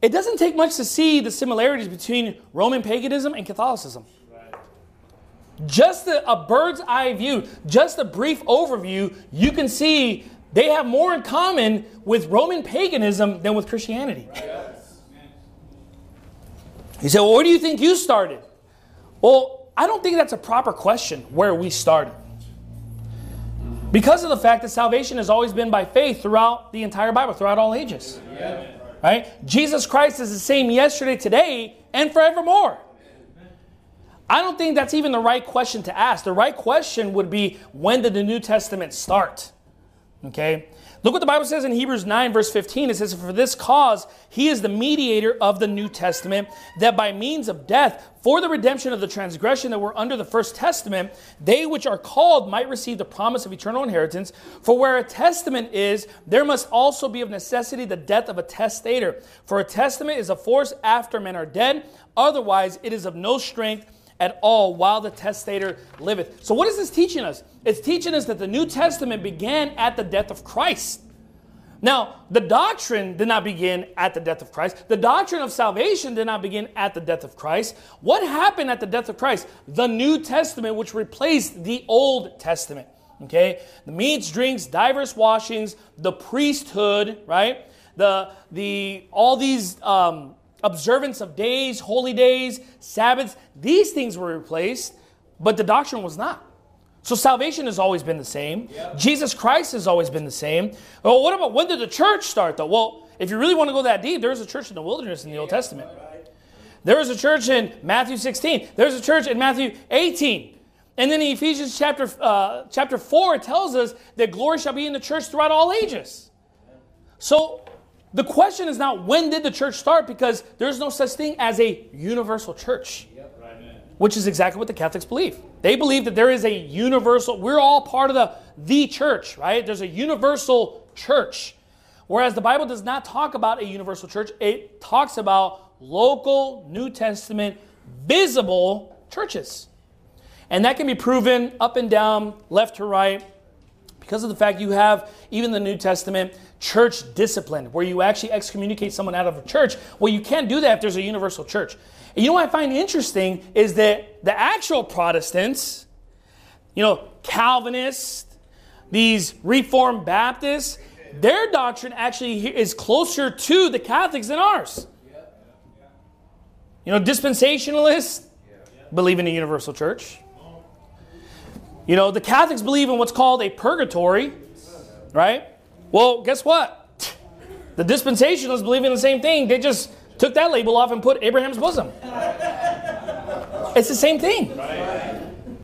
It doesn't take much to see the similarities between Roman paganism and Catholicism. Just a bird's eye view, just a brief overview, you can see they have more in common with Roman paganism than with Christianity. You say, well, where do you think you started? Well, I don't think that's a proper question, where we started. Because of the fact that salvation has always been by faith throughout the entire Bible, throughout all ages. Right? Jesus Christ is the same yesterday, today, and forevermore. I don't think that's even the right question to ask. The right question would be, when did the New Testament start? Okay? Look what the Bible says in Hebrews 9 verse 15. It says, for this cause he is the mediator of the New Testament, that by means of death, for the redemption of the transgression that were under the first testament, they which are called might receive the promise of eternal inheritance. For where a testament is, there must also be of necessity the death of a testator. For a testament is a force after men are dead. Otherwise it is of no strength at all while the testator liveth. So what is this teaching us? It's teaching us that the New Testament began at the death of Christ. Now, the doctrine did not begin at the death of Christ. The doctrine of salvation did not begin at the death of Christ. What happened at the death of Christ? The New Testament, which replaced the Old Testament. Okay? The meats, drinks, diverse washings, the priesthood, right? All these observance of days, holy days, Sabbaths, these things were replaced, but the doctrine was not. So salvation has always been the same. Yep. Jesus Christ has always been the same. Well, what about, when did the church start though? Well, if you really want to go that deep, there's a church in the wilderness in the Old Testament. There was a church in Matthew 16. There's a church in Matthew 18. And then in Ephesians chapter 4, it tells us that glory shall be in the church throughout all ages. So the question is not when did the church start, because there's no such thing as a universal church, which is exactly what the Catholics believe. They believe that there is a universal, we're all part of the church, right? There's a universal church. Whereas the Bible does not talk about a universal church. It talks about local New Testament visible churches. And that can be proven up and down, left to right, because of the fact you have, even the New Testament, church discipline, where you actually excommunicate someone out of a church. Well, you can't do that if there's a universal church. And you know what I find interesting is that the actual Protestants, Calvinists, these Reformed Baptists, their doctrine actually is closer to the Catholics than ours. Dispensationalists believe in a universal church. The Catholics believe in what's called a purgatory, right? Well, guess what? The dispensationalists believe in the same thing. They just took that label off and put Abraham's bosom. It's the same thing.